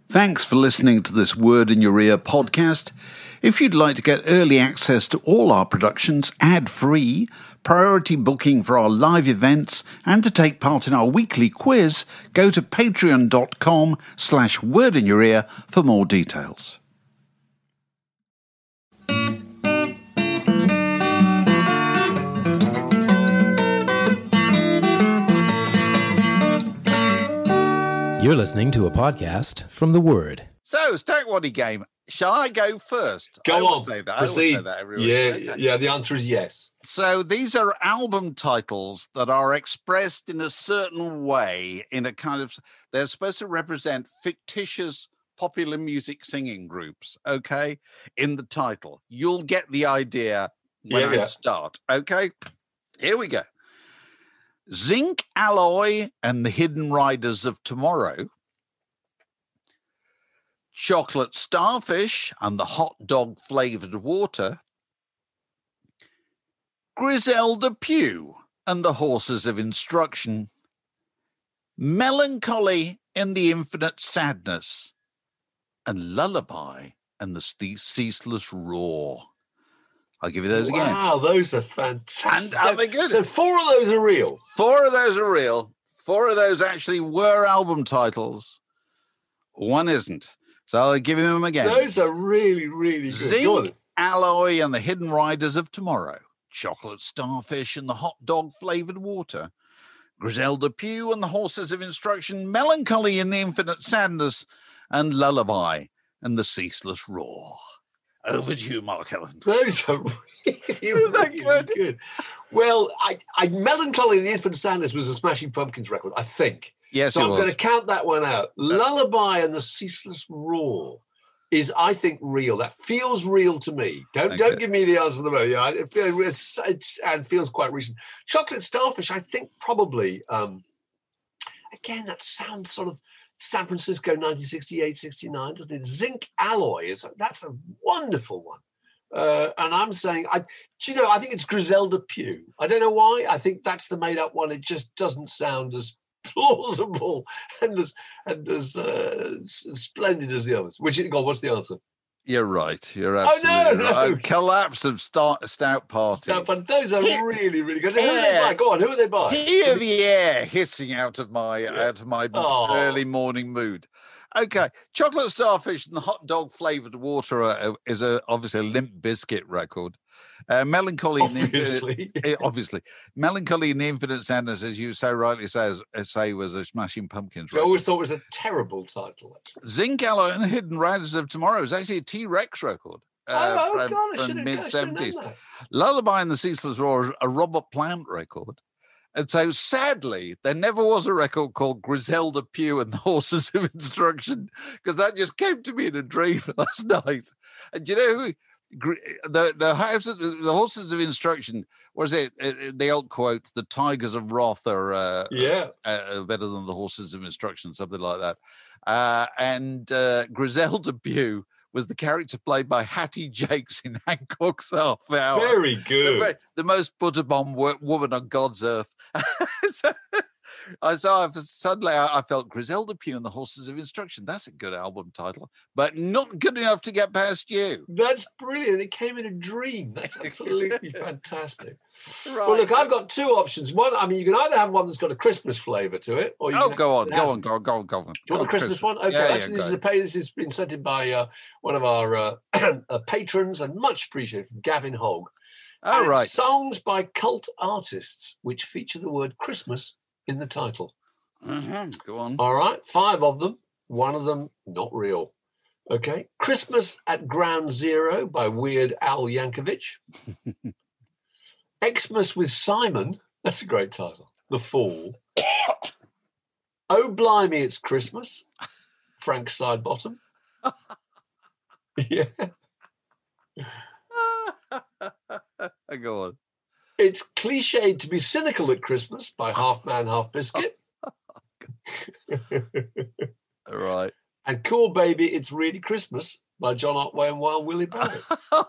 Thanks for listening to this Word in Your Ear podcast. If you'd like to get early access to all our productions ad-free, priority booking for our live events, and to take part in our weekly quiz, go to patreon.com/wordinyourear for more details. You're listening to a podcast from The Word. So, Stack Waddy game. Shall I go first? Go on. Say that. Proceed. I always say that every week. Yeah, Okay. yeah. The answer is yes. So these are album titles that are expressed in a certain way, in a kind of, they're supposed to represent fictitious popular music singing groups, okay, in the title. You'll get the idea when I start, okay? Here we go. Zinc Alloy and the Hidden Riders of Tomorrow. Chocolate Starfish and the Hot Dog Flavored Water. Griselda Pugh and the Horses of Instruction. Melancholy and the Infinite Sadness. And Lullaby and the Ceaseless Roar. I'll give you those again. Wow, those are fantastic. And are they good? So 4 of those are real. 4 of those are real. 4 of those actually were album titles. 1 isn't. So I'll give you them again. Those are really, really good. Zinc Alloy and the Hidden Riders of Tomorrow. Chocolate Starfish and the Hot Dog Flavored Water. Griselda Pugh and the Horses of Instruction. Melancholy and the Infinite Sadness. And Lullaby and the Ceaseless Roar. Over to you, Mark Ellen. Those are really good. Well, I Melancholy and the Infinite Sadness was a Smashing Pumpkins record, I think. Yes, so it I'm was. going to count that one out. Lullaby and the Ceaseless Roar is, I think, real. That feels real to me. Don't give me the answer at the moment. Yeah, it feels quite recent. Chocolate Starfish, I think, probably. Again, that sounds sort of San Francisco 1968, 69, doesn't it? Zinc Alloy that's a wonderful one. And I'm saying, I think it's Griselda Pugh. I don't know why. I think that's the made-up one. It just doesn't sound as plausible and as splendid as the others. What's the answer? You're right. You're absolutely right. No. Collapse of Stout Party. Those are really, really good. Who are they by? Go on, who are they by? Hear the air hissing out of my early morning mood. Okay, Chocolate Starfish and the Hot Dog Flavored Water is obviously a Limp Bizkit record. Melancholy, obviously, Melancholy and the Infinite Sadness, as you so rightly say, was a Smashing Pumpkins record. I always thought it was a terrible title. Zinc Alloy and the Hidden Riders of Tomorrow is actually a T-Rex record. From mid-70s. Lullaby and the Ceaseless Roar is a Robert Plant record. And so, sadly, there never was a record called Griselda Pugh and the Horses of Instruction, because that just came to me in a dream last night. And do you know who? The Horses of Instruction, was it the old quote, the Tigers of Wrath are better than the Horses of Instruction, something like that. And Griselda Pugh was the character played by Hattie Jakes in Hancock's Half Hour. Very good. The most butter-bomb woman on God's earth. Suddenly I felt Griselda Pugh and the Horses of Instruction. That's a good album title, but not good enough to get past you. That's brilliant. It came in a dream. That's absolutely fantastic. Right. Well, look, I've got 2 options. One, you can either have one that's got a Christmas flavour to it, or go on. Do you want the Christmas one? Okay, actually, this has been sent in by one of our patrons, and much appreciated, from Gavin Hogg. Oh, right. Songs by cult artists which feature the word Christmas in the title. Go on. All right, 5 of them. 1 of them not real. Okay, Christmas at Ground Zero by Weird Al Yankovic. Xmas with Simon. That's a great title. The Fall. Oh Blimey, It's Christmas. Frank Sidebottom. Yeah. Go on. It's cliched to be cynical at Christmas by Half Man, Half Biscuit. All right. And Cool Baby, It's Really Christmas by John Otway and Wild Willie Babbitt.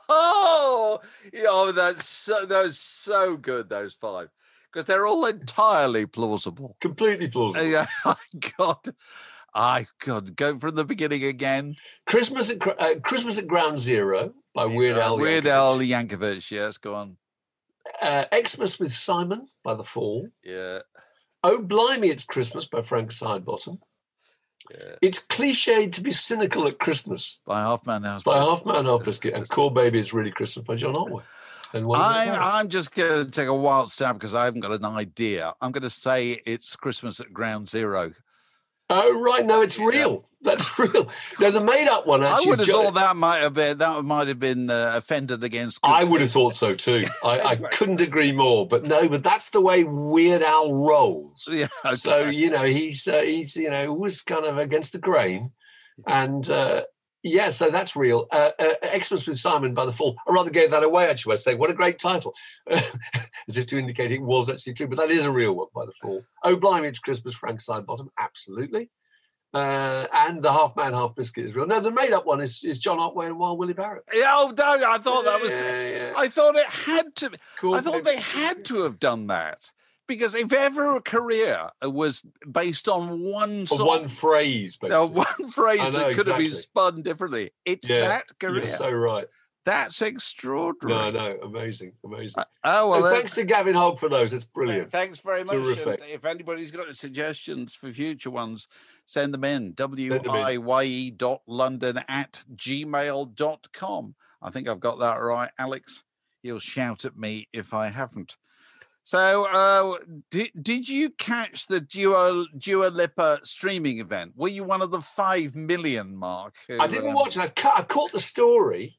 That's so good, those 5. Because they're all entirely plausible. Completely plausible. Yeah, God. God, go from the beginning again. Christmas at Ground Zero by Weird Al. Weird Al Yankovic. Yes, go on. Xmas with Simon by The Fall. Yeah. Oh Blimey, It's Christmas by Frank Sidebottom. Yeah. It's cliched to be cynical at Christmas by Half Man Half Biscuit. And Cool Baby, It's Really Christmas by John Otway. And I'm just going to take a wild stab because I haven't got an idea. I'm going to say it's Christmas at Ground Zero. Oh, right. No, it's real. That's real. No, the made-up one. Actually, I would have thought that might have been offended against. I would have thought so too. I couldn't agree more. But no, but that's the way Weird Al rolls. Yeah. Okay. So he's always kind of against the grain, and so that's real. Xmas with Simon by The Fall. I rather gave that away actually by saying what a great title, as if to indicate it was actually true. But that is a real one by The Fall. Oh Blimey, It's Christmas, Frank Sidebottom, absolutely. And the Half Man Half Biscuit is real. No, the made up one is John Otway and Wild Willie Barrett. Yeah, I thought that was. Yeah. I thought it had to. Cool. I thought they had to have done that. Because if ever a career was based on one phrase, one phrase that could have been spun differently, it's that career. You're so right. That's extraordinary. No, amazing. Thanks to Gavin Hogg for those. It's brilliant. Thanks very much. Terrific. If anybody's got suggestions for future ones, send them in. wiye.london@gmail.com. I think I've got that right, Alex. You'll shout at me if I haven't. So, did you catch the Dua Lipa streaming event? Were you one of the 5 million mark? I didn't watch it. I've caught the story.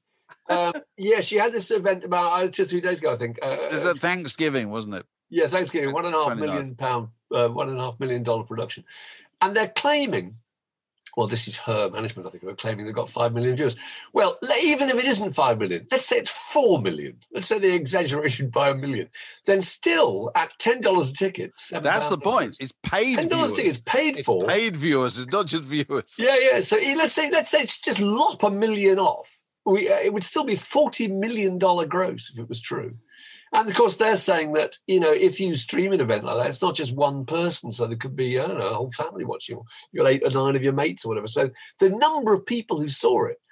She had this event about 2 or 3 days ago, I think. It was at Thanksgiving, wasn't it? Yeah, Thanksgiving. £1.5 million, $1.5 million production, and they're claiming. Well, this is her management, I think, who are claiming they've got 5 million viewers. Well, even if it isn't 5 million, let's say it's 4 million. Let's say they exaggerated by 1 million. Then still, at $10 a ticket, that's the point. It's paid $10 a ticket. It's paid for. Paid viewers. It's not just viewers. Yeah. So let's say it's just lop $1 million off. It would still be $40 million gross if it was true. And of course, they're saying that, if you stream an event like that, it's not just one person. So there could be, a whole family watching. You got 8 or 9 of your mates or whatever. So the number of people who saw it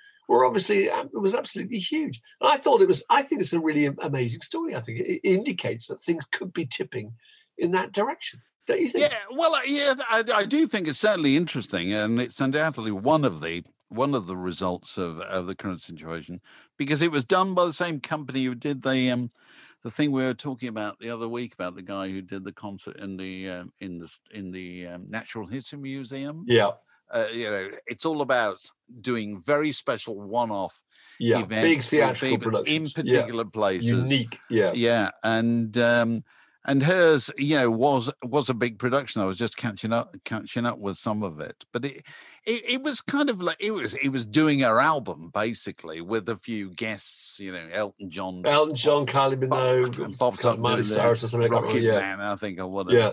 was absolutely huge. And I think it's a really amazing story. I think it indicates that things could be tipping in that direction. Don't you think? Yeah, well, I do think it's certainly interesting. And it's undoubtedly one of the results of the current situation, because it was done by the same company who did the thing we were talking about the other week about the guy who did the concert in the Natural History Museum. Yeah, it's all about doing very special one-off events, big theatrical productions in particular places, unique. Yeah, and hers, was a big production. I was just catching up with some of it, but it was kind of like it was doing her album basically with a few guests, Elton John, Kylie Minogue, Bob Miley Cyrus or something. Rocket Man, I think, or whatever.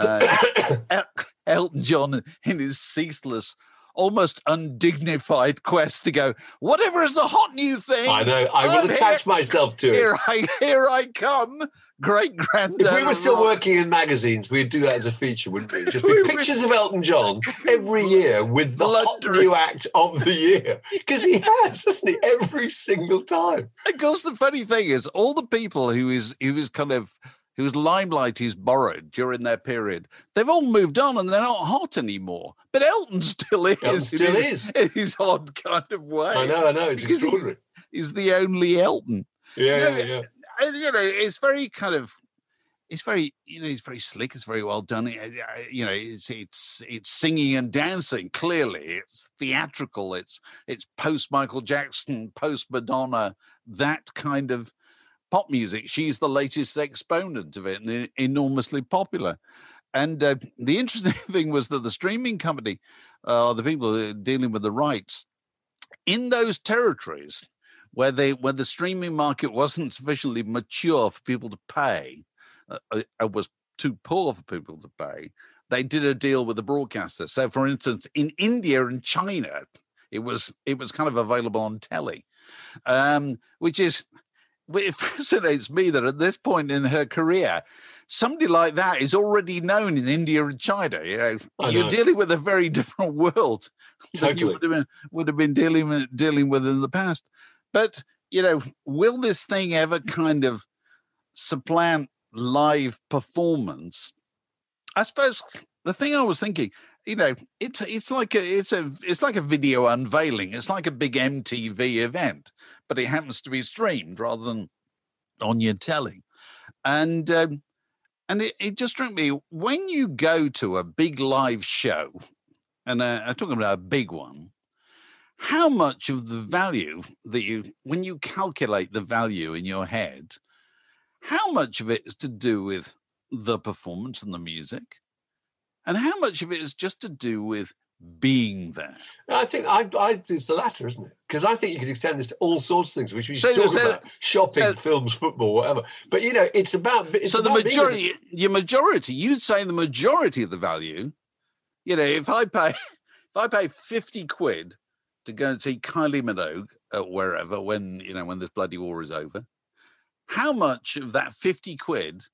Yeah, Elton John in his ceaseless, almost undignified quest to go, whatever is the hot new thing. I know. I will attach myself to it. Here I come. Great granddad. If we were still working in magazines, we'd do that as a feature, wouldn't we? Just be pictures of Elton John every year with the hot new act of the year. Because he has, hasn't he? Every single time. Of course, the funny thing is, all the people whose limelight is borrowed during their period, they've all moved on and they're not hot anymore. But Elton still is. In his odd kind of way. I know. It's extraordinary. He's the only Elton. Yeah. And, it's very kind of, it's very slick. It's very well done. It's singing and dancing. Clearly, it's theatrical. It's post Michael Jackson, post Madonna, that kind of pop music. She's the latest exponent of it and enormously popular. And the interesting thing was that the streaming company, the people dealing with the rights in those territories where the streaming market wasn't sufficiently mature for people to pay, was too poor for people to pay, they did a deal with the broadcaster. So, for instance, in India and China, it was kind of available on telly, it fascinates me that at this point in her career, somebody like that is already known in India and China. You're dealing with a very different world than you would have been dealing with in the past. But will this thing ever kind of supplant live performance? I suppose the thing I was thinking, it's like a video unveiling. It's like a big MTV event, but it happens to be streamed rather than on your telly. And it just struck me, when you go to a big live show, and I'm talking about a big one, how much of the value when you calculate the value in your head, how much of it is to do with the performance and the music, and how much of it is just to do with being there? I think it's the latter, isn't it? Because I think you could extend this to all sorts of things, which we talk about: shopping, films, football, whatever. But it's about. Your majority, you'd say the majority of the value. If I pay 50 quid to go and see Kylie Minogue at wherever, when this bloody war is over, how much of that 50 quid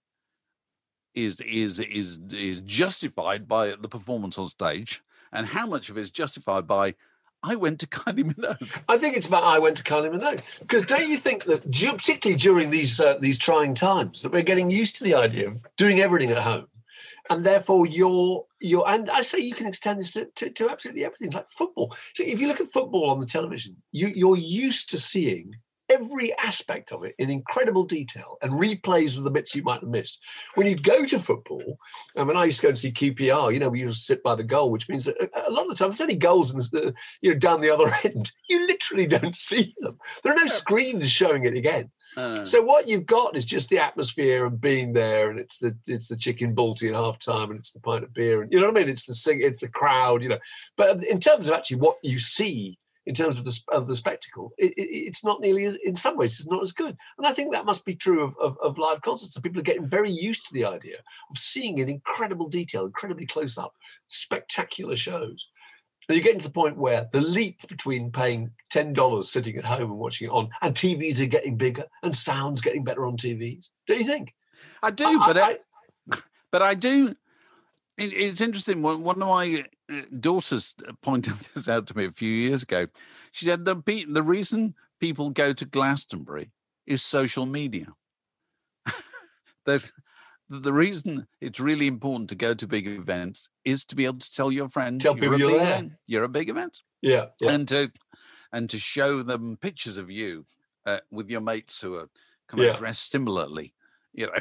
is justified by the performance on stage, and how much of it is justified by I went to Kylie Minogue? I think it's about I went to Kylie Minogue, because don't you think that particularly during these trying times that we're getting used to the idea of doing everything at home, and therefore you're and I say you can extend this to absolutely everything, like football. So if you look at football on the television, you're used to seeing every aspect of it in incredible detail and replays of the bits you might have missed. When you go to football, and when I used to go and see QPR, we used to sit by the goal, which means that a lot of the time there's only goals down the other end. You literally don't see them. There are no screens showing it again. So what you've got is just the atmosphere of being there, and it's the chicken balti at half time, and it's the pint of beer, and you know what I mean? It's the crowd, But in terms of actually what you see, in terms of the spectacle, it's not nearly as, in some ways, it's not as good. And I think that must be true of live concerts. So people are getting very used to the idea of seeing in incredible detail, incredibly close up, spectacular shows. And you're getting to the point where the leap between paying $10 sitting at home and watching it on, and TVs are getting bigger and sound's getting better on TVs. Don't you think? I do, but I do. It's interesting. One of my daughters pointed this out to me a few years ago. She said the reason people go to Glastonbury is social media. That the reason it's really important to go to big events is to be able to tell your friends you're a big event. Yeah. And to show them pictures of you with your mates who are kind of dressed similarly, in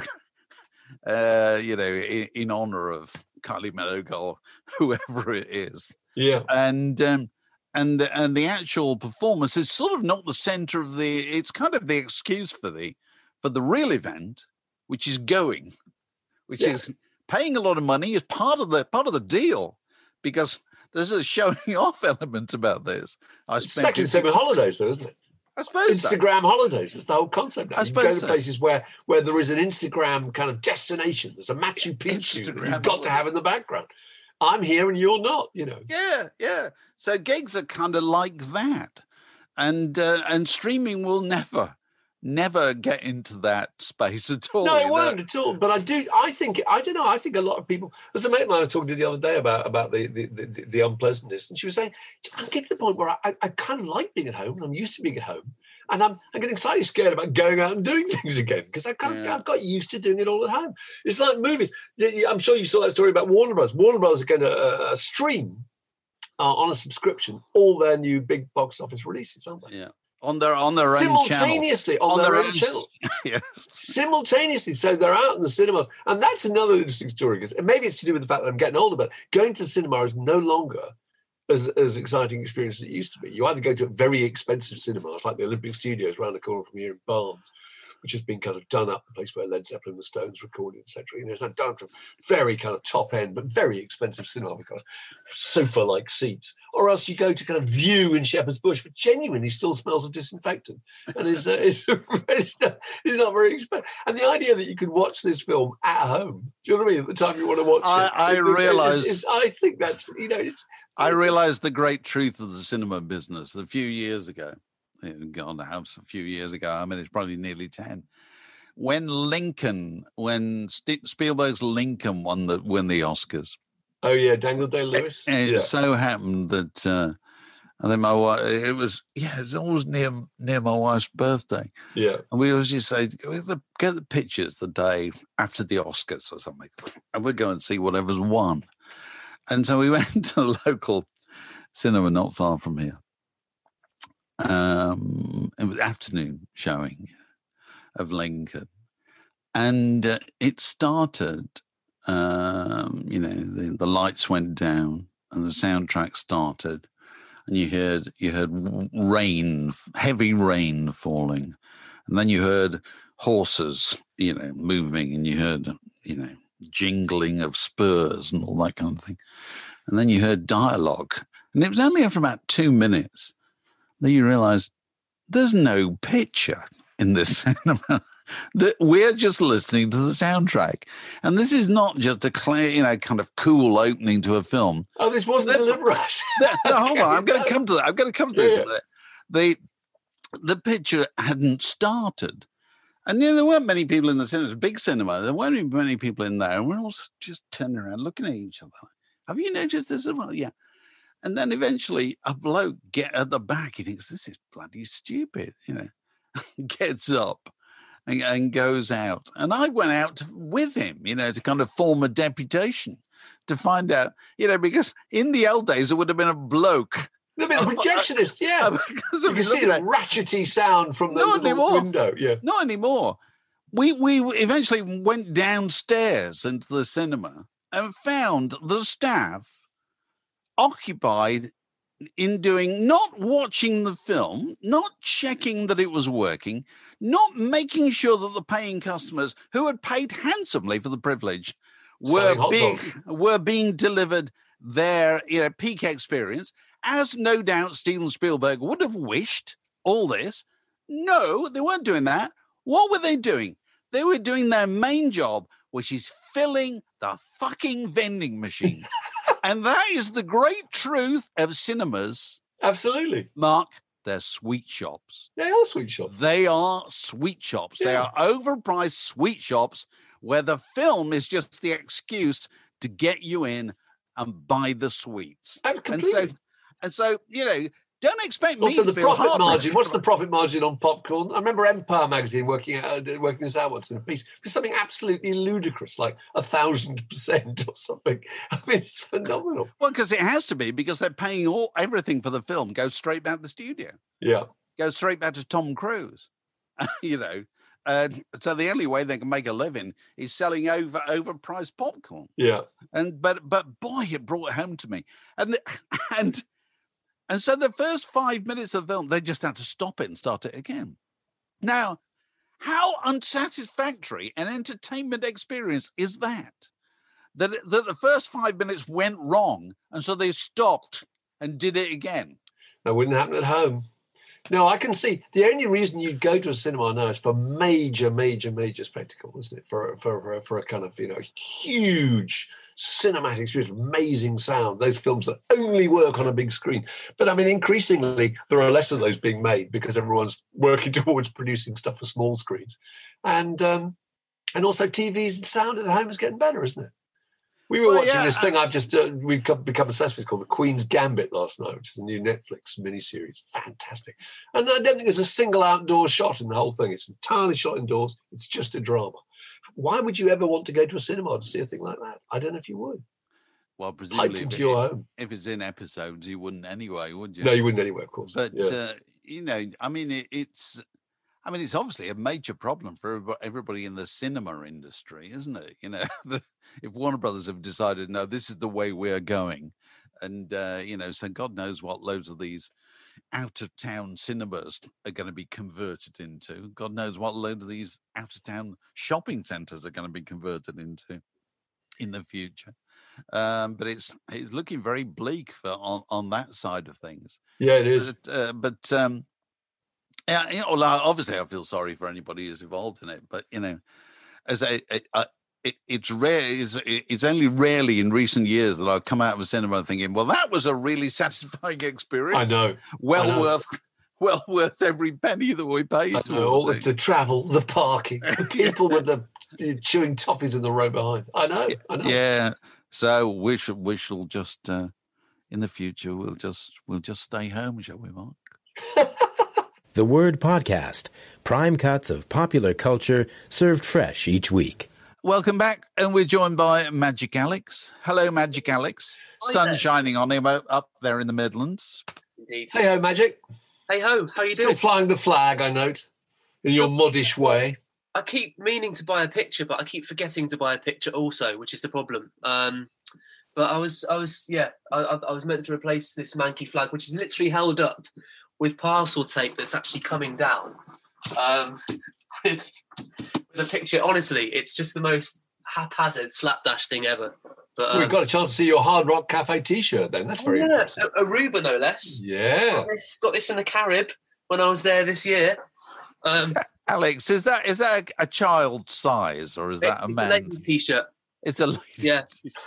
honor of Kylie Minogue or whoever it is. Yeah. And the actual performance is sort of not the center of it's kind of the excuse for the real event, which is going, which is paying a lot of money is part of the deal, because there's a showing off element about this. It's actually the same with holidays, though, isn't it? I suppose Instagram holidays. That's the whole concept. You go to places where there is an Instagram kind of destination. There's a Machu Picchu that you've got to have in the background. I'm here and you're not, Yeah. So gigs are kind of like that, and streaming will never get into that space at all. No, it won't at all. But I think a lot of people. There's a mate of mine I was talking to the other day about the unpleasantness, and she was saying, I'm getting to the point where I kind of like being at home, and I'm used to being at home, and I'm getting slightly scared about going out and doing things again, because I've got used to doing it all at home. It's like movies. I'm sure you saw that story about Warner Bros. Warner Bros. Are going to stream on a subscription all their new big box office releases, aren't they? Yeah. On their own channel. Simultaneously on their own channel. Yeah. Simultaneously, so they're out in the cinemas. And that's another interesting story, because maybe it's to do with the fact that I'm getting older, but going to the cinema is no longer as exciting experience as it used to be. You either go to a very expensive cinemas, like the Olympic Studios around the corner from here in Barnes, which has been kind of done up, the place where Led Zeppelin and the Stones recorded, etc. It's not done from very kind of top end, but very expensive cinema with kind of sofa-like seats. Or else you go to kind of View in Shepherd's Bush, but genuinely still smells of disinfectant, and it's not very expensive. And the idea that you could watch this film at home, do you know what I mean? At the time you want to watch it, I realise. I think that's I realised the great truth of the cinema business a few years ago. Gone to house a few years ago. I mean, it's probably nearly 10. when Spielberg's Lincoln won the Oscars. Oh yeah, Daniel Day-Lewis. It so happened that I think my wife. It was always near my wife's birthday. Yeah, and we always just say, get the pictures the day after the Oscars or something, and we'll go and see whatever's won. And so we went to a local cinema not far from here. It was afternoon showing of Lincoln, and it started. The lights went down and the soundtrack started, and you heard rain, heavy rain falling, and then you heard horses, moving, and you heard, jingling of spurs and all that kind of thing, and then you heard dialogue, and it was only after about 2 minutes that you realised there's no picture in this cinema. That we're just listening to the soundtrack, and this is not just a clear, kind of cool opening to a film. Oh, this wasn't deliberate. No, hold on, I'm going to come to that. I'm going to come to this. Yeah. The picture hadn't started, and there weren't many people in the cinema. It was a big cinema. There weren't many people in there, and we're all just turning around, looking at each other. Have you noticed this as well? Yeah. And then eventually, a bloke get at the back. He thinks this is bloody stupid. Gets up and goes out. And I went out with him, to kind of form a deputation to find out, because in the old days, it would have been a bloke. There'd been a projectionist, yeah. You can see the ratchety sound from the window. Yeah. Not anymore. We eventually went downstairs into the cinema and found the staff occupied in not watching the film, not checking that it was working, not making sure that the paying customers who had paid handsomely for the privilege were being delivered their peak experience, as no doubt Steven Spielberg would have wished all this. No, they weren't doing that. What were they doing? They were doing their main job, which is filling the fucking vending machine. And that is the great truth of cinemas. Absolutely. Mark, they're sweet shops. They are sweet shops. They are sweet shops. Yeah. They are overpriced sweet shops where the film is just the excuse to get you in and buy the sweets. Completely. And so, don't expect me also to the profit margin. What's the profit margin on popcorn? I remember Empire magazine working this out once in a piece. It was something absolutely ludicrous, like 1,000% or something. I mean, it's phenomenal. Well, because it has to be, because they're paying everything for the film goes straight back to the studio. Yeah, goes straight back to Tom Cruise. So the only way they can make a living is selling overpriced popcorn. Yeah, but boy, it brought it home to me, And so the first 5 minutes of the film, they just had to stop it and start it again. Now, how unsatisfactory an entertainment experience is that? That the first 5 minutes went wrong, and so they stopped and did it again. That wouldn't happen at home. No, I can see the only reason you'd go to a cinema now is for major spectacle, isn't it? For a kind of huge cinematic experience, amazing sound. Those films that only work on a big screen. But I mean, increasingly there are less of those being made because everyone's working towards producing stuff for small screens, and also TV's sound at home is getting better, isn't it? We were watching this thing I've just we've become obsessed with called The Queen's Gambit last night, which is a new Netflix miniseries. Fantastic. And I don't think there's a single outdoor shot in the whole thing. It's entirely shot indoors. It's just a drama. Why would you ever want to go to a cinema to see a thing like that? I don't know if you would. Well, presumably if it's in episodes, you wouldn't anyway, would you? No, you wouldn't anyway, of course. But, it's obviously a major problem for everybody in the cinema industry, isn't it? If Warner Brothers have decided, no, this is the way we're going, and, so God knows what loads of these out-of-town cinemas are going to be converted into. God knows what load of these out-of-town shopping centres are going to be converted into in the future. But it's looking very bleak on that side of things. Yeah, it is. Obviously, I feel sorry for anybody who's involved in it. But it's rare. It's only rarely in recent years that I've come out of a cinema thinking, "Well, that was a really satisfying experience. I know. Well well worth every penny that we paid. I know, all the travel, the parking, the people with the chewing toffees in the row behind. I know. Yeah. So we shall just in the future we'll just stay home, shall we, Mark? The Word Podcast. Prime cuts of popular culture served fresh each week. Welcome back, and we're joined by Magic Alex. Hello, Magic Alex. Sun shining on him up there in the Midlands. Indeed. Hey ho, Magic. Hey ho, how you Still doing? flying the flag, I note, in your modish way. I keep meaning to buy a picture, but I keep forgetting to buy a picture also, which is the problem. But I was meant to replace this manky flag, which is literally held up with parcel tape that's actually coming down. With a picture, honestly, it's just the most haphazard slapdash thing ever. But we've got a chance to see your Hard Rock Cafe T-shirt then. That's very impressive. Aruba, no less. Yeah. Got this in the Carib when I was there this year. Alex, is that a child size or is that a man? It's a ladies' T-shirt. It's a ladies' Yeah.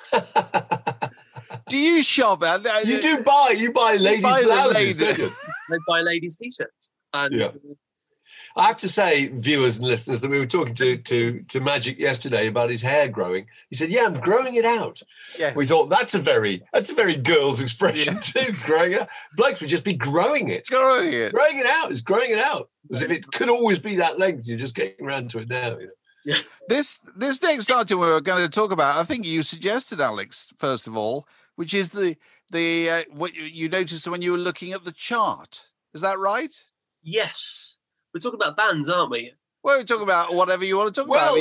Do you shop? You buy ladies' blouses, don't you? I buy ladies' T-shirts. And yeah. I have to say, viewers and listeners, that we were talking to Magic yesterday about his hair growing. He said, "Yeah, I'm growing it out." Yeah. We thought that's a very girl's expression too. Growing it. Blokes would just be growing it. Growing it out. It's growing it out. As if it could always be that length. You're just getting around to it now. You know? Yeah. This next item we were going to talk about, I think you suggested, Alex, first of all, which is the what you noticed when you were looking at the chart. Is that right? Yes. We're talking about bands, aren't we? Well, we're talking about whatever you want to talk about.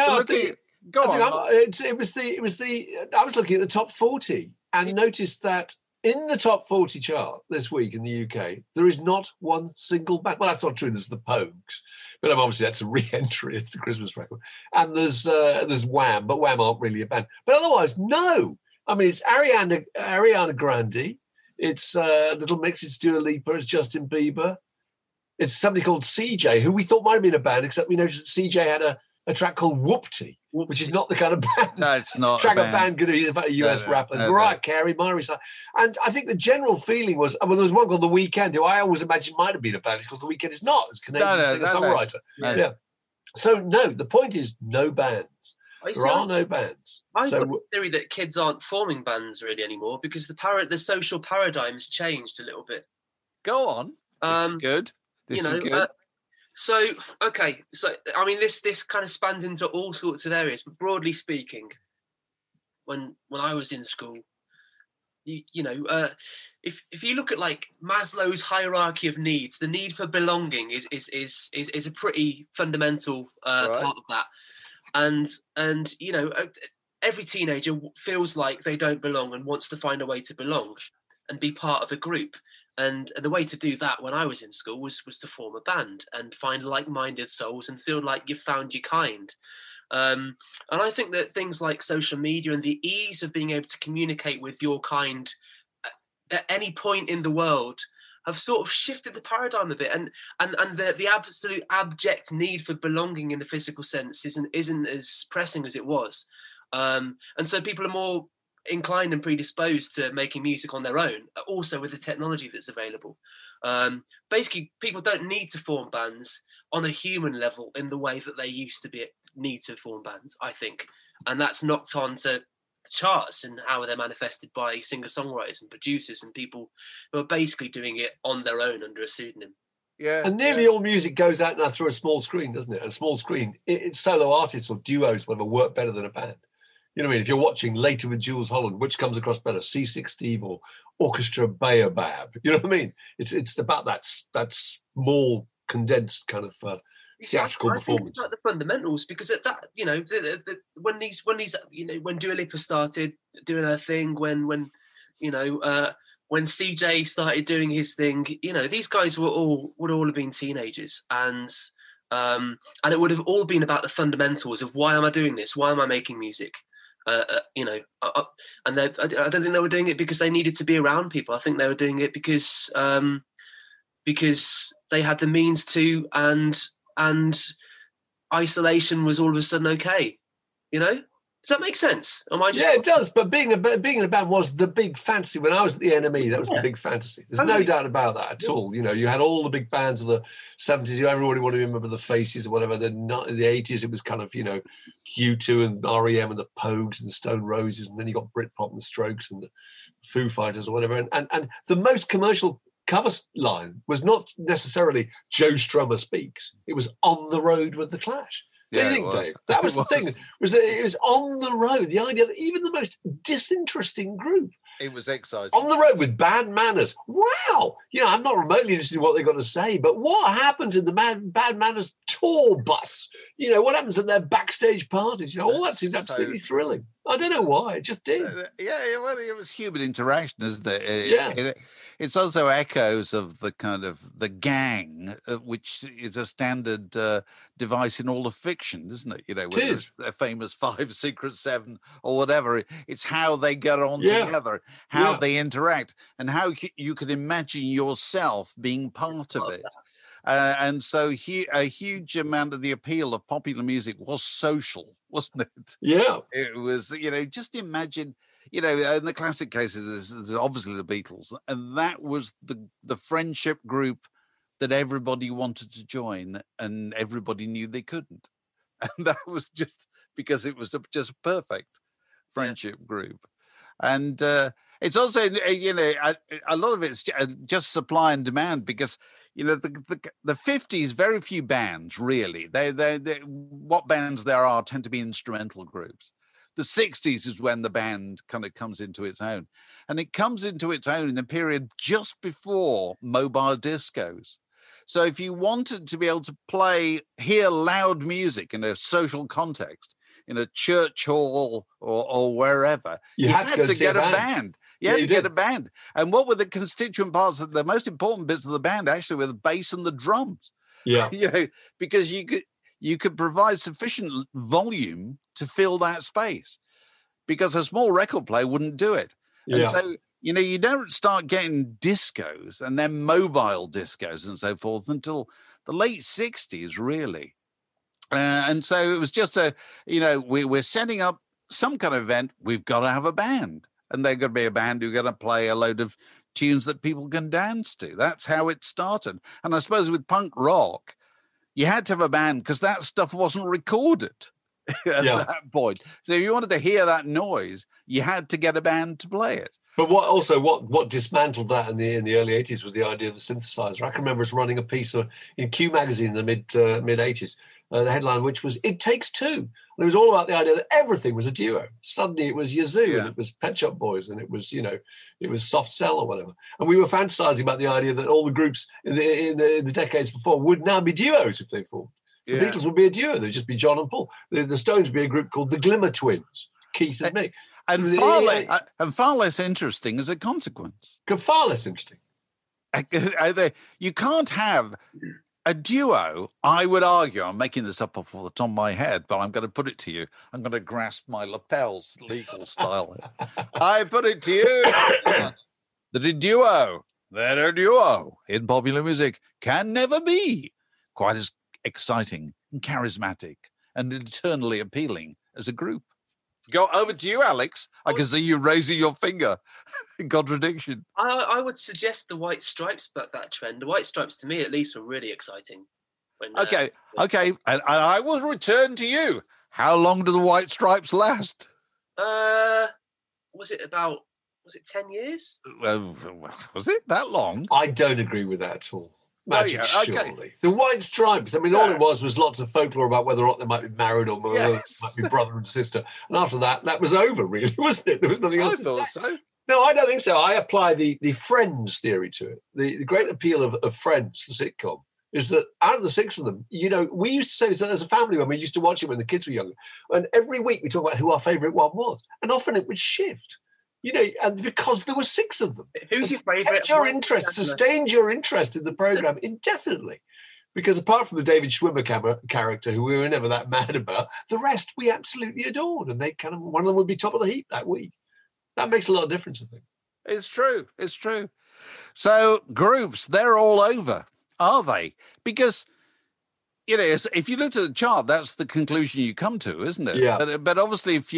It was the. I was looking at the top 40 and noticed that in the top 40 chart this week in the UK, there is not one single band. Well, that's not true. There's the Pogues, but obviously that's a re-entry. It's the Christmas record, and there's Wham, but Wham aren't really a band. But otherwise, no. I mean, it's Ariana Grande. It's Little Mix. It's Dua Lipa. It's Justin Bieber. It's somebody called CJ, who we thought might have been a band, except we noticed that CJ had a track called Whoopty, which is not the kind of band. No, it's not. Track a band could be about a US rapper. Mariah Carey, Miley Cyrus. And I think the general feeling was, there was one called The Weeknd, who I always imagined might have been a band. It's because The Weeknd is not. It's a Canadian singer-songwriter. No. Yeah. So, no, the point is no bands. There are no bands. I've got a theory that kids aren't forming bands really anymore because the social paradigm's changed a little bit. Go on. This is good. So I mean, this kind of spans into all sorts of areas, but broadly speaking, when I was in school, if you look at like Maslow's hierarchy of needs, the need for belonging is a pretty fundamental part of that, and every teenager feels like they don't belong and wants to find a way to belong and be part of a group. And the way to do that when I was in school was to form a band and find like-minded souls and feel like you've found your kind. And I think that things like social media and the ease of being able to communicate with your kind at any point in the world have sort of shifted the paradigm a bit. And the absolute abject need for belonging in the physical sense isn't as pressing as it was. And so people are more inclined and predisposed to making music on their own, also with the technology that's available. Basically, people don't need to form bands on a human level in the way that they used to need to form bands, I think. And that's knocked on to charts and how they're manifested by singer-songwriters and producers and people who are basically doing it on their own under a pseudonym. Yeah, and nearly all music goes out now through a small screen, doesn't it? And a small screen, it's solo artists or duos, whatever, work better than a band. You know what I mean? If you're watching Later with Jools Holland, which comes across better, C6 Steve or Orchestra Baobab? You know what I mean? It's about that small, condensed kind of theatrical performance. It's like the fundamentals, because at that, when Dua Lipa started doing her thing, when CJ started doing his thing, these guys would all have been teenagers, and it would have all been about the fundamentals of why am I doing this? Why am I making music? And I don't think they were doing it because they needed to be around people. I think they were doing it because they had the means to, and isolation was all of a sudden okay, Does that make sense? Yeah, it does. But being in a band was the big fantasy. When I was at the NME, that was the big fantasy. There's no doubt about that at all. You know, you had all the big bands of the 70s. Everybody wanted to remember the Faces or whatever. In the 80s, it was kind of, you know, U2 and REM and the Pogues and the Stone Roses. And then you got Britpop and the Strokes and the Foo Fighters or whatever. And the most commercial cover line was not necessarily Joe Strummer Speaks. It was On the Road with the Clash. Do you think, Dave? That was the thing. Was that it was on the road. The idea that even the most disinteresting group, it was exciting. On the road with Bad Manners. Wow. You know, I'm not remotely interested in what they've got to say, but what happens in the Bad Manners tour bus? You know, what happens at their backstage parties? You know, all that seemed absolutely thrilling. I don't know why. It just did. Well, it was human interaction, isn't it? It's also echoes of the kind of the gang, which is a standard device in all of fiction, isn't it? You know, whether it's the famous 5 Secret 7 or whatever. It's how they get on together, how they interact, and how you can imagine yourself being part of it. And so a huge amount of the appeal of popular music was social, wasn't it? Yeah. It was, you know, just imagine, you know, in the classic cases, there's obviously the Beatles, and that was the friendship group that everybody wanted to join and everybody knew they couldn't. And that was just because it was just a perfect friendship group. And it's also, you know, a lot of it's just supply and demand because, you know, the 50s, very few bands really. They what bands there are tend to be instrumental groups. The 60s is when the band kind of comes into its own, and it comes into its own in the period just before mobile discos. So if you wanted to be able to hear loud music in a social context, in a church hall or wherever, you had to get a band. You had to get a band. And what were the constituent parts? The most important bits of the band actually were the bass and the drums. Yeah. You know, because you could provide sufficient volume to fill that space, because a small record player wouldn't do it. Yeah. And so, you know, you don't start getting discos and then mobile discos and so forth until the late 60s, really. And so it was just we're setting up some kind of event. We've got to have a band. And they're going to be a band who's going to play a load of tunes that people can dance to. That's how it started. And I suppose with punk rock, you had to have a band because that stuff wasn't recorded at that point. So if you wanted to hear that noise, you had to get a band to play it. But what dismantled that in the early 80s was the idea of the synthesizer. I can remember us running a piece in Q magazine in the mid 80s, the headline, which was "It Takes Two." And it was all about the idea that everything was a duo. Suddenly it was Yazoo and it was Pet Shop Boys and it was, you know, it was Soft Cell or whatever. And we were fantasizing about the idea that all the groups in the decades before would now be duos if they formed. The Beatles would be a duo. They'd just be John and Paul. The Stones would be a group called the Glimmer Twins, Keith and Mick. And far less interesting as a consequence. Far less interesting. You can't have a duo, I would argue, I'm making this up off the top of my head, but I'm going to put it to you. I'm going to grasp my lapels, legal style. I put it to you that a duo in popular music can never be quite as exciting and charismatic and eternally appealing as a group. Go over to you, Alex. I can see you raising your finger in contradiction. I would suggest the White Stripes bucked that trend. The White Stripes, to me at least, were really exciting. Okay. And I will return to you. How long do the White Stripes last? Was it 10 years? Was it that long? I don't agree with that at all. Magic, surely. The White Stripes, I mean, all it was lots of folklore about whether or not they might be married or might be brother and sister. And after that was over, really, wasn't it? There was nothing else. I thought so. No, I don't think so. I apply the Friends theory to it. The great appeal of Friends, the sitcom, is that out of the 6 of them, you know, we used to say this as a family when we used to watch it when the kids were younger. And every week we talk about who our favourite one was. And often it would shift. You know, and because there were 6 of them. Who's your favourite? Sustained your interest in the programme indefinitely. Because apart from the David Schwimmer character, who we were never that mad about, the rest we absolutely adored. And they one of them would be top of the heap that week. That makes a lot of difference, I think. It's true. So groups, they're all over, are they? Because if you look at the chart, that's the conclusion you come to, isn't it? Yeah. But obviously, if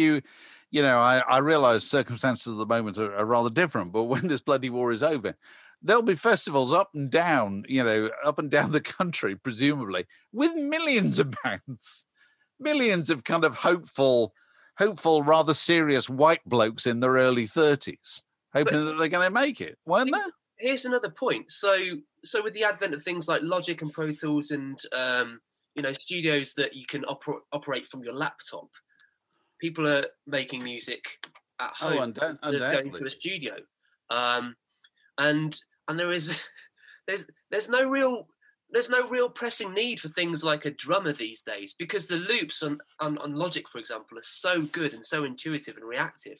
I realize circumstances at the moment are rather different, but when this bloody war is over, there'll be festivals up and down the country, presumably, with millions of bands, millions of kind of hopeful, rather serious white blokes in their early 30s, hoping that they're going to make it, weren't there? Here's another point. So with the advent of things like Logic and Pro Tools and studios that you can operate from your laptop, people are making music at home and going to a studio, and there's no real pressing need for things like a drummer these days, because the loops on Logic, for example, are so good and so intuitive and reactive.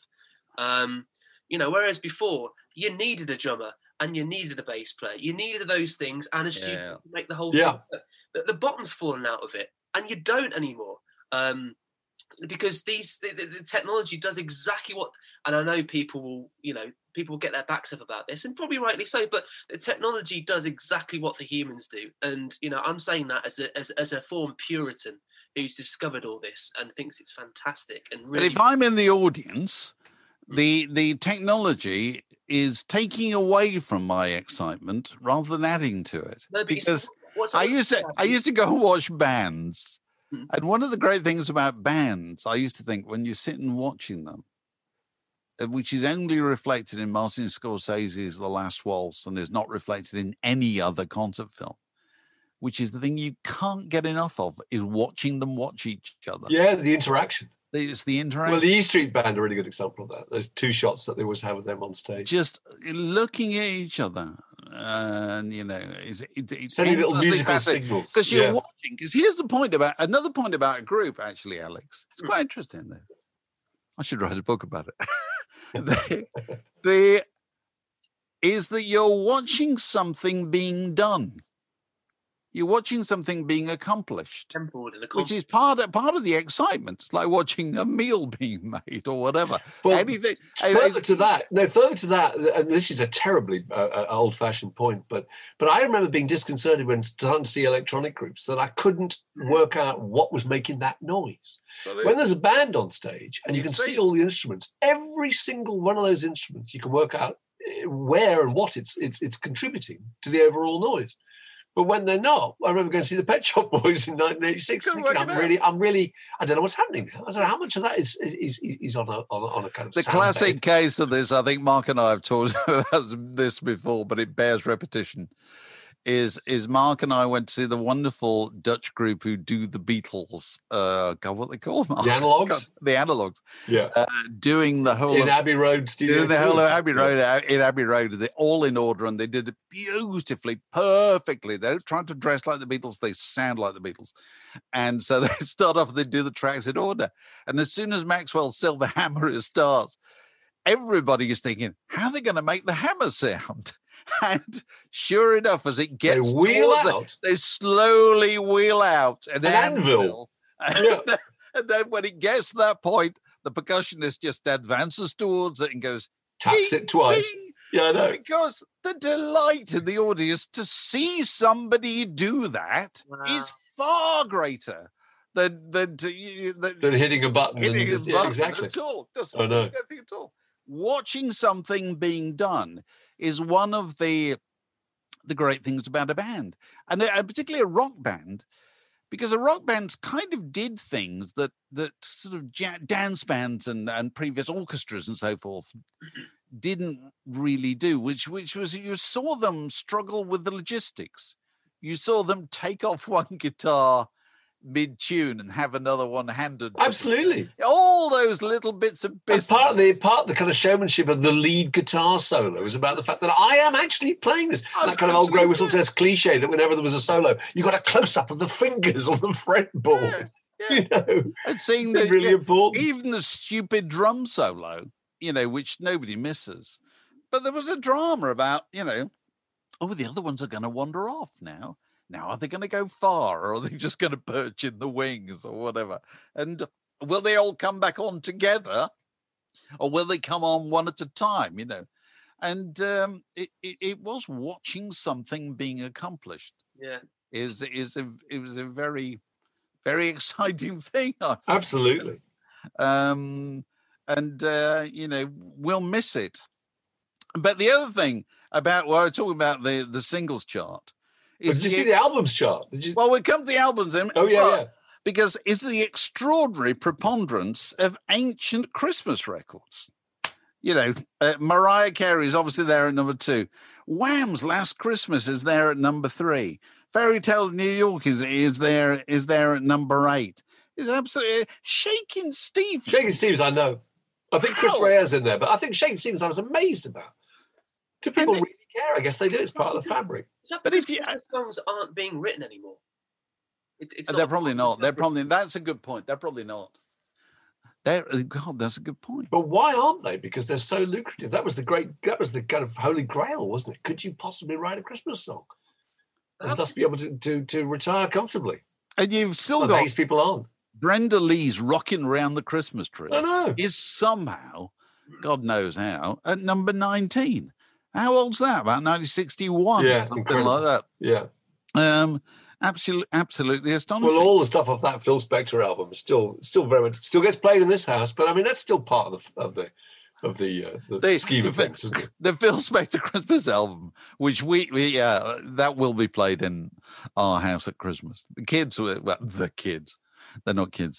Whereas before you needed a drummer and you needed a bass player, you needed those things and a studio to make the whole thing. But the bottom's fallen out of it, and you don't anymore. Because the technology does exactly what, and I know people will get their backs up about this, and probably rightly so, but the technology does exactly what the humans do. And I'm saying that as a former Puritan who's discovered all this and thinks it's fantastic. And really, but if I'm in the audience, the technology is taking away from my excitement rather than adding to it. No, because I used to go and watch bands. And one of the great things about bands, I used to think, when you're sitting watching them, which is only reflected in Martin Scorsese's The Last Waltz and is not reflected in any other concert film, which is the thing you can't get enough of, is watching them watch each other. Yeah, the interaction. It's the interaction. Well, the E Street Band are a really good example of that. Those two shots that they always have with them on stage. Just looking at each other. And it's sending little musical signals because you're watching. Because here's another point about a group. Actually, Alex, it's quite interesting. Though. I should write a book about it. Is that you're watching something being done. You're watching something being accomplished, which is part of the excitement. It's like watching a meal being made or whatever. Well, anything. Further to that, and this is a terribly old-fashioned point, but I remember being disconcerted when starting to see electronic groups that I couldn't work out what was making that noise. When there's a band on stage and you can see all the instruments, every single one of those instruments, you can work out where and what it's contributing to the overall noise. But when they're not, I remember going to see the Pet Shop Boys in 1986. Thinking, I'm really, I don't know what's happening now. I don't know how much of that is on a kind of the classic case of this. I think Mark and I have talked about this before, but it bears repetition. Is Mark and I went to see the wonderful Dutch group who do the Beatles. God, what they call them? The Analogues. The Analogues. Yeah. Doing the whole in Abbey Road studio. Doing the whole of Abbey Road in Abbey Road. They're all in order, and they did it beautifully, perfectly. They're trying to dress like the Beatles. They sound like the Beatles, and so they start off. They do the tracks in order, and as soon as Maxwell's Silver Hammer starts, everybody is thinking, how are they going to make the hammer sound? And sure enough, as it gets they slowly wheel out an anvil. And then when it gets to that point, the percussionist just advances towards it and goes, taps it twice. Ding. Yeah, I know. Because the delight in the audience to see somebody do that is far greater than hitting a button. Exactly. At all. Doesn't mean anything at all. Watching something being done is one of the great things about a band, and particularly a rock band, because a rock band kind of did things that sort of dance bands and previous orchestras and so forth didn't really do, which was you saw them struggle with the logistics. You saw them take off one guitar mid-tune and have another one handed. Absolutely. All those little bits of business. And part of the kind of showmanship of the lead guitar solo is about the fact that I am actually playing this. That kind of old grey whistle test cliche that whenever there was a solo, you got a close-up of the fingers on the fretboard. Yeah. And seeing that really important. Even the stupid drum solo, which nobody misses. But there was a drama about, the other ones are going to wander off now. Now, are they going to go far, or are they just going to perch in the wings or whatever? And will they all come back on together, or will they come on one at a time, And it was watching something being accomplished. Yeah. is a very, very exciting thing. I think. Absolutely. We'll miss it. But the other thing about, well, I was talking about the singles chart. Did you see the albums chart? Well, we come to the albums. Yeah. Because it's the extraordinary preponderance of ancient Christmas records. Mariah Carey is obviously there at number 2. Wham's Last Christmas is there at number 3. Fairy Tale of New York is there at number 8. It's absolutely Shakin' Stevens. Shakin' Stevens, I know. I think Chris Rea's in there, but I think Shakin' Stevens I was amazed about. Do people really care? I guess they do. It's part of the fabric. But if songs aren't being written anymore. They're probably not. That's a good point. They're probably not. God, that's a good point. But why aren't they? Because they're so lucrative. That was the kind of holy grail, wasn't it? Could you possibly write a Christmas song and thus be able to retire comfortably? And you've still got these people on. Brenda Lee's "Rocking Around the Christmas Tree" I know. Is somehow, God knows how, at number 19. How old's that? About 1961, something incredible. like that. Yeah. Absolutely astonishing. Well, all the stuff off that Phil Spector album is still very much still gets played in this house, but I mean that's still part of the scheme of things, isn't it? The Phil Spector Christmas album, which we that will be played in our house at Christmas. The kids, they're not kids.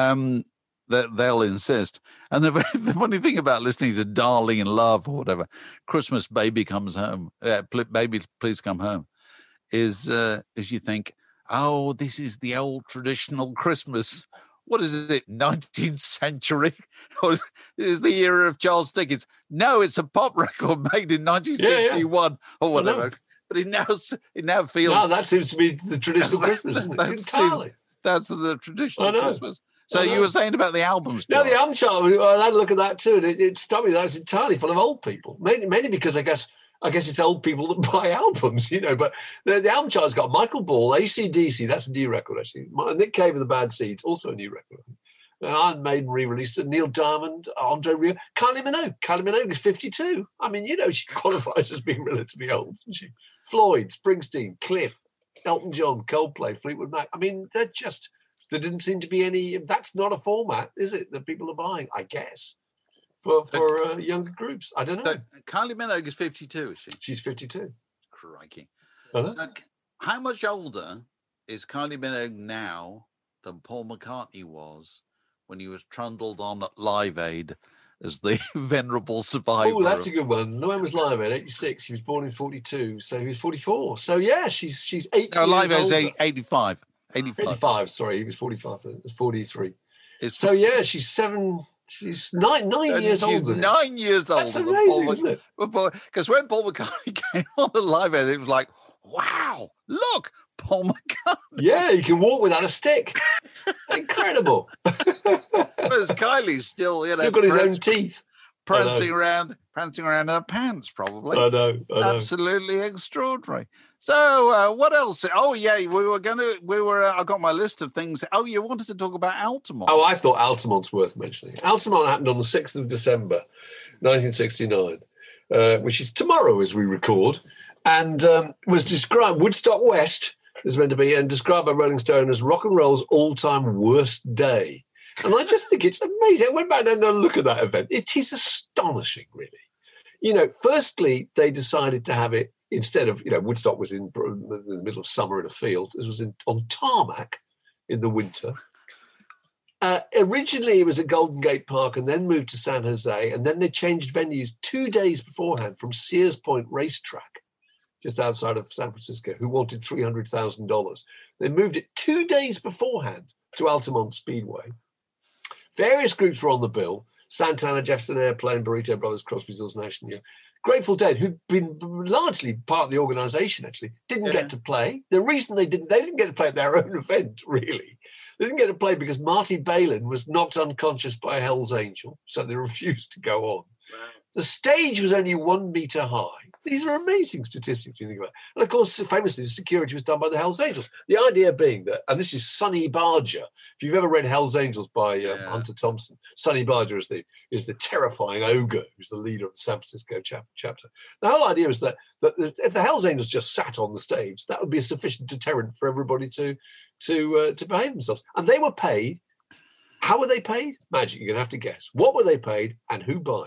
They'll insist. And the funny thing about listening to "Darling in Love" or whatever, "Christmas Baby Comes Home," "Baby Please Come Home," is you think, oh, this is the old traditional Christmas. What is it, 19th century? Or is the era of Charles Dickens? No, it's a pop record made in 1961 or whatever. But it now feels... No, that seems to be the traditional Christmas, isn't it? Entirely. That's the traditional Christmas. So you were saying about the albums chart. No, the album chart, I had a look at that too, and it struck me that it's entirely full of old people. Mainly because I guess it's old people that buy albums, but the album chart's got Michael Ball, AC/DC, that's a new record actually. Nick Cave and the Bad Seeds, also a new record. Iron Maiden re-released it. Neil Diamond, Andre Rieu, Kylie Minogue. Kylie Minogue is 52. I mean, she qualifies as being relatively old, doesn't she? Floyd, Springsteen, Cliff, Elton John, Coldplay, Fleetwood Mac. I mean, there didn't seem to be any. That's not a format, is it, that people are buying, I guess, for younger groups. I don't know. So Kylie Minogue is 52, is she? She's 52. Crikey. So how much older is Kylie Minogue now than Paul McCartney was when he was trundled on at Live Aid as the venerable survivor? Oh, that's a good one. No, when was Live Aid? 86. He was born in 42, so he was 44. So yeah, she's 8 years older. Live Aid's 85. 85, sorry, he was 45. It was 43. She's 7. She's 9 years older. She's 9 years older. That's amazing, isn't it? Because when Paul McCartney came on the Live Aid, it was like, wow, look, Paul McCartney. Yeah, he can walk without a stick. Incredible. Whereas Kylie's still got his own teeth. Prancing around her pants, probably. I know. Absolutely extraordinary. So what else? Oh yeah, I got my list of things. Oh, you wanted to talk about Altamont. Oh, I thought Altamont's worth mentioning. Altamont happened on the 6th of December, 1969, which is tomorrow as we record, and was described, Woodstock West is meant to be, and described by Rolling Stone as rock and roll's all-time worst day. And I just think it's amazing. I went back and had a look at that event. It is astonishing, really. Firstly, they decided to have it instead of, Woodstock was in the middle of summer in a field. This was on tarmac in the winter. Originally, it was at Golden Gate Park and then moved to San Jose. And then they changed venues 2 days beforehand from Sears Point Racetrack, just outside of San Francisco, who wanted $300,000. They moved it 2 days beforehand to Altamont Speedway. Various groups were on the bill: Santana, Jefferson Airplane, Burrito Brothers, Crosby, Stills, Nash & Young. Grateful Dead, who'd been largely part of the organisation, actually, didn't get to play. The reason they didn't get to play at their own event, really. They didn't get to play because Marty Balin was knocked unconscious by a Hell's Angel, so they refused to go on. Wow. The stage was only 1 metre high. These are amazing statistics when you think about it. And of course, famously, the security was done by the Hells Angels. The idea being that, and this is Sonny Barger. If you've ever read Hells Angels by Hunter Thompson, Sonny Barger is the terrifying ogre who's the leader of the San Francisco chapter. The whole idea is that if the Hells Angels just sat on the stage, that would be a sufficient deterrent for everybody to behave themselves. And they were paid. How were they paid? Magic, you're going to have to guess. What were they paid and who by?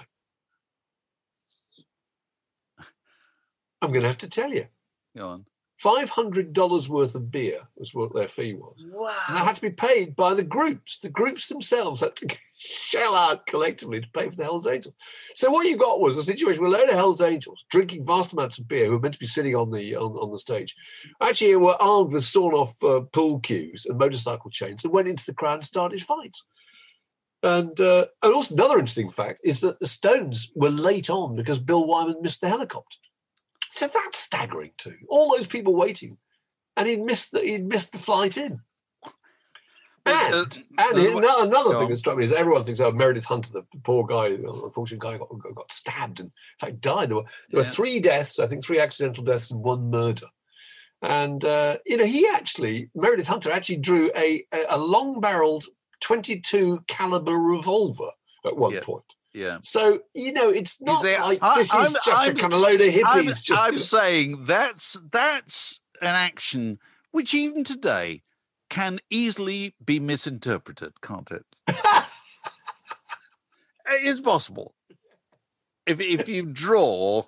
I'm going to have to tell you. Go on. $500 worth of beer was what their fee was. Wow. And that had to be paid by the groups. The groups themselves had to shell out collectively to pay for the Hells Angels. So what you got was a situation where a load of Hells Angels drinking vast amounts of beer, who were meant to be sitting on the stage, actually were armed with sawn-off pool cues and motorcycle chains and went into the crowd and started fights. And also another interesting fact is that the Stones were late on because Bill Wyman missed the helicopter. So that's staggering too. All those people waiting, and he'd missed the flight in. And another thing that struck me is everyone thinks, Meredith Hunter, the poor guy, unfortunate guy, got stabbed and in fact died. There were 3 deaths, I think 3 accidental deaths and 1 murder. And Meredith Hunter actually drew a long-barreled .22 caliber revolver at one point. Yeah. So, it's not this is just a kind of load of hippies. I'm saying that's an action which even today can easily be misinterpreted, can't it? It's possible. If you draw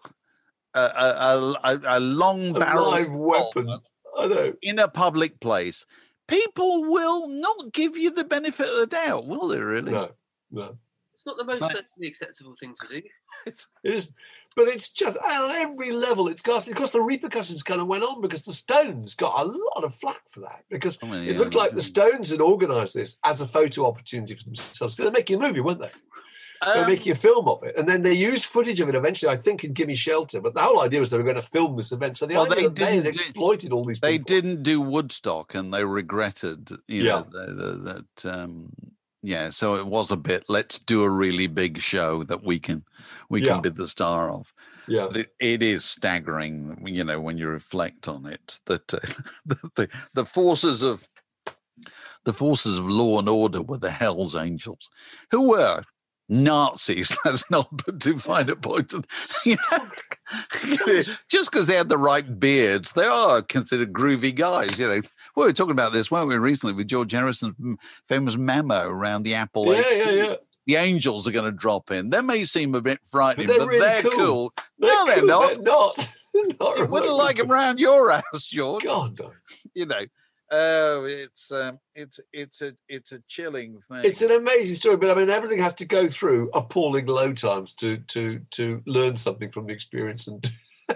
a long barrel live weapon in a public place, people will not give you the benefit of the doubt, will they really? No. It's not the most socially acceptable thing to do. It is, but it's just on every level. It's ghastly. Of course, the repercussions kind of went on because the Stones got a lot of flack for that because it looked like the Stones had organised this as a photo opportunity for themselves. They're making a movie, weren't they? They're making a film of it, and then they used footage of it eventually, I think, in Gimme Shelter. But the whole idea was they were going to film this event. So the idea that they had exploited all these people. They didn't do Woodstock, and they regretted, that. So it was a bit, let's do a really big show that we can be the star of. Yeah. But it is staggering, when you reflect on it, that the forces of law and order were the Hells Angels, who were Nazis. That's not too fine a point. Just because they had the right beards, they are considered groovy guys. We were talking about this, weren't we, recently with George Harrison's famous memo around the Apple. Yeah. The Angels are going to drop in. They may seem a bit frightening, but really they're cool. No, they're not. They're not. You wouldn't like them around your house, George. God, no. It's a chilling thing. It's an amazing story, but I mean, everything has to go through appalling low times to learn something from the experience and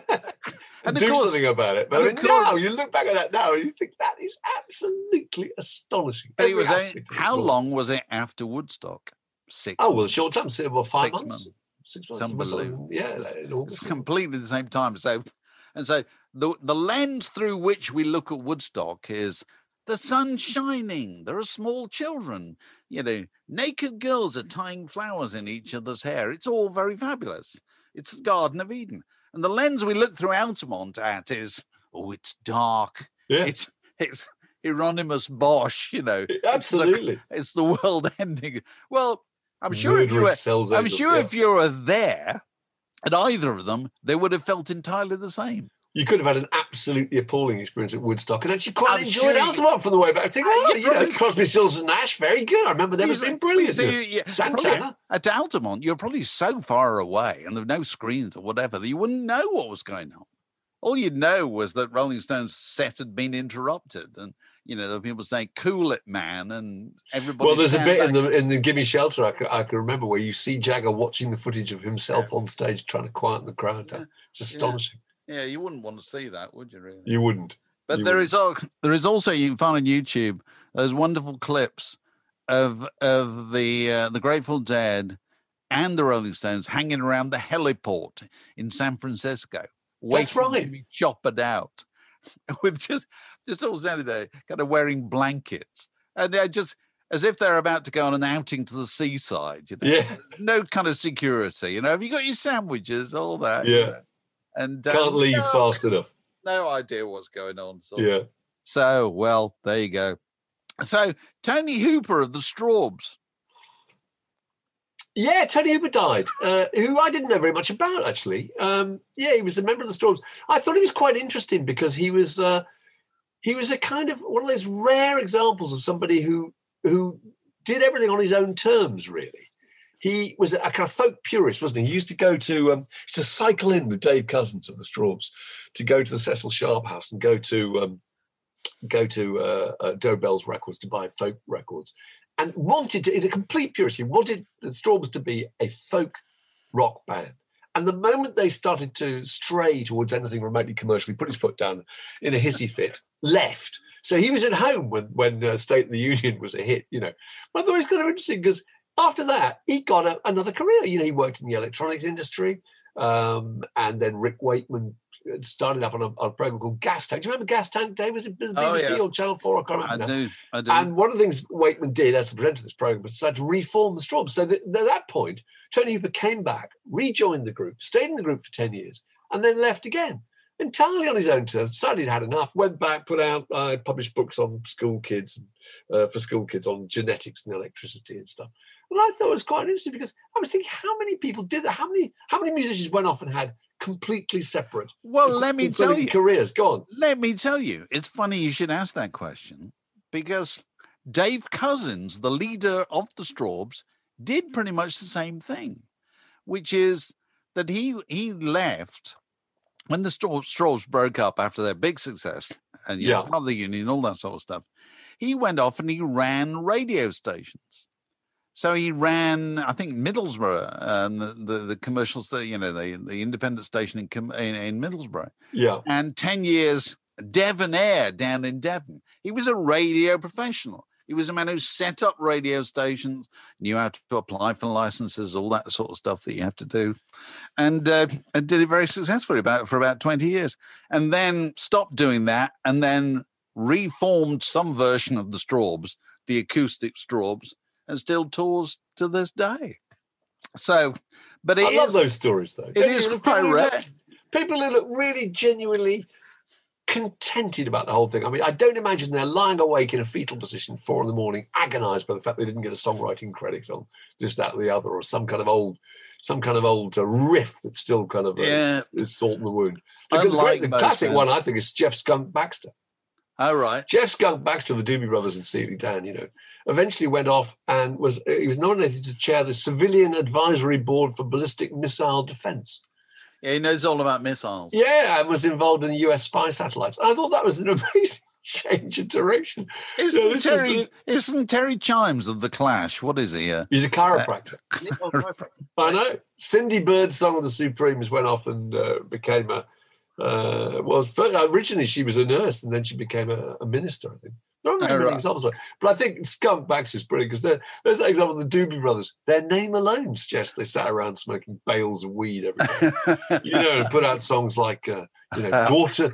do something about it. But I mean, now you look back at that now and you think that is absolutely astonishing. How long was it after Woodstock? 6 months. Oh, well, a short time. 5 months. 6 months. It's unbelievable. Yeah, it's completely the same time. So the lens through which we look at Woodstock is the sun's shining. There are small children. Naked girls are tying flowers in each other's hair. It's all very fabulous. It's the Garden of Eden. And the lens we look through Altamont at is, it's dark. Yeah. It's Hieronymus Bosch, Absolutely. It's the world ending. Well, I'm sure if you were there at either of them, they would have felt entirely the same. You could have had an absolutely appalling experience at Woodstock and actually quite enjoyed Altamont from the way back. I think, Crosby, Stills and Nash, very good. I remember them as being brilliant. Santana. At Altamont, you're probably so far away and there were no screens or whatever that you wouldn't know what was going on. All you'd know was that Rolling Stones' set had been interrupted and, there were people saying, "Cool it, man," and everybody. Well, there's a bit in the Gimme Shelter I can remember where you see Jagger watching the footage of himself on stage trying to quieten the crowd down. It's astonishing. Yeah, you wouldn't want to see that, would you? Really? You wouldn't. But there is also, you can find on YouTube those wonderful clips of the Grateful Dead and the Rolling Stones hanging around the heliport in San Francisco, waiting to be choppered out, with just all standing there, kind of wearing blankets, and they're just as if they're about to go on an outing to the seaside. Yeah. No kind of security. Have you got your sandwiches? All that. Yeah. And can't leave fast enough. No idea what's going on. So. Yeah. So, well, there you go. So, Tony Hooper of the Strawbs. Yeah, Tony Hooper died, who I didn't know very much about, actually. He was a member of the Strawbs. I thought he was quite interesting because he was a kind of one of those rare examples of somebody who did everything on his own terms, really. He was a kind of folk purist, wasn't he? He used to go to cycle in with Dave Cousins of the Strawbs to go to the Cecil Sharp house and go to Doe Bell's Records to buy folk records, and wanted to, in a complete purity, wanted the Strawbs to be a folk rock band. And the moment they started to stray towards anything remotely commercial, he put his foot down in a hissy fit, left. So he was at home when State of the Union was a hit, But I thought it was kind of interesting because after that, he got another career. He worked in the electronics industry. And then Rick Wakeman started up on a program called Gas Tank. Do you remember Gas Tank, Dave? Was it BBC or Channel 4? I can't remember. I do. And one of the things Wakeman did as the presenter of this program was decide to reform the Strawbs. So at that point, Tony Hooper came back, rejoined the group, stayed in the group for 10 years, and then left again. Entirely on his own terms, decided he'd had enough, went back, published books on school kids, for school kids on genetics and electricity and stuff. And I thought it was quite interesting because I was thinking, how many people did that? How many musicians went off and had completely separate let me tell you, careers? Go on. Let me tell you, it's funny you should ask that question because Dave Cousins, the leader of the Strawbs, did pretty much the same thing, which is that he left when the Strawbs broke up after their big success and part of the union, all that sort of stuff. He went off and he ran radio stations. So he ran, I think, Middlesbrough, the commercial station, the independent station in Middlesbrough. Yeah. And 10 years, Devon Air down in Devon. He was a radio professional. He was a man who set up radio stations, knew how to apply for licenses, all that sort of stuff that you have to do, and did it very successfully for about 20 years. And then stopped doing that and then reformed some version of the Strawbs, the acoustic Strawbs, and still tours to this day. So, but I love those stories, though. It is quite rare. People who look really genuinely contented about the whole thing. I mean, I don't imagine they're lying awake in a fetal position 4 a.m, agonised by the fact they didn't get a songwriting credit on this, that, or the other, or some kind of old riff that's still kind of is salt in the wound. The classic one, I think, is Jeff Skunk Baxter. Oh, right. Jeff Skunk Baxter of the Doobie Brothers and Steely Dan, eventually went off and he was nominated to chair the Civilian Advisory Board for Ballistic Missile Defense. Yeah, he knows all about missiles. Yeah, and was involved in the US spy satellites. And I thought that was an amazing change of direction. Isn't Terry Chimes of The Clash? What is he? He's a chiropractor. I know. Cindy Birdsong of the Supremes went off and became originally she was a nurse and then she became a minister, I think. There aren't many examples of it. But I think Skunk Baxter is brilliant because there's that example of the Doobie Brothers. Their name alone suggests they sat around smoking bales of weed every day. And put out songs like, Daughters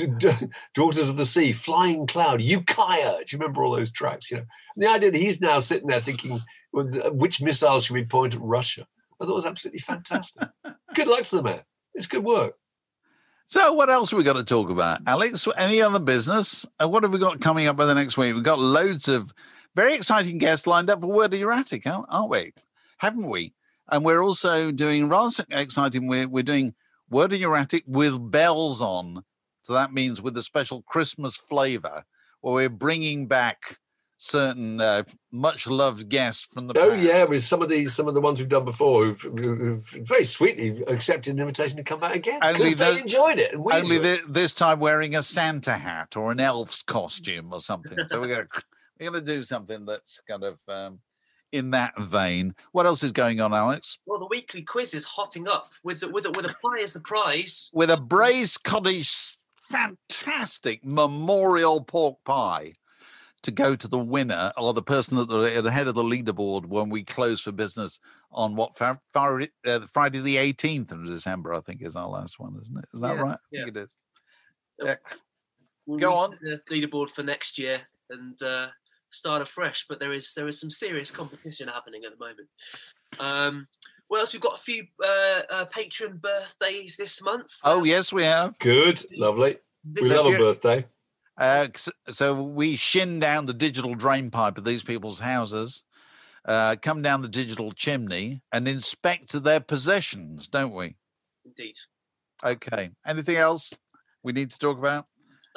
of the Sea, Flying Cloud, Ukiah. Do you remember all those tracks? And the idea that he's now sitting there thinking, which missiles should we point at Russia? I thought it was absolutely fantastic. Good luck to the man. It's good work. So what else have we got to talk about, Alex? Any other business? What have we got coming up by the next week? We've got loads of very exciting guests lined up for Word of Your Attic, aren't we? Haven't we? And we're also doing rather exciting. We're doing Word of Your Attic with bells on. So that means with a special Christmas flavour, where we're bringing back certain much-loved guests from the past. Oh, yeah, with some of the ones we've done before who've very sweetly accepted an invitation to come back again because they enjoyed it. And this time wearing a Santa hat or an elf's costume or something. So we're gonna do something that's kind of in that vein. What else is going on, Alex? Well, the weekly quiz is hotting up with a pie as the prize. With a braised cottage, fantastic memorial pork pie to go to the winner or the person at the head of the leaderboard when we close for business on Friday the 18th of December, I think is our last one, isn't it? Is that right? I think it is. Yeah. We'll go on. The leaderboard for next year and start afresh, but there is some serious competition happening at the moment. What else? We've got a few patron birthdays this month. Oh, yes, we have. Good. Lovely. We love a birthday. So we shin down the digital drain pipe of these people's houses, come down the digital chimney and inspect their possessions, don't we? Indeed. Okay. Anything else we need to talk about?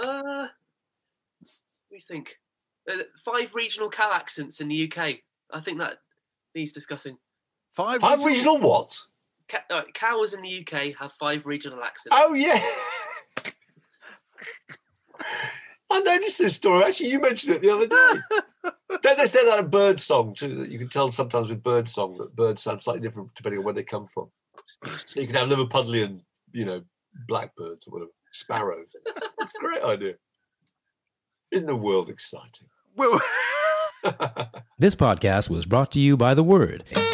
We think 5 regional cow accents in the UK. I think that needs discussing. 5 regional what? Cows in the UK have 5 regional accents. Oh, yeah. I noticed this story. Actually, you mentioned it the other day. They say that a bird song, too, that you can tell sometimes with bird song that birds sound slightly different depending on where they come from. So you can have Liverpudlian, blackbirds or whatever, sparrows. It's a great idea. Isn't the world exciting? This podcast was brought to you by The Word.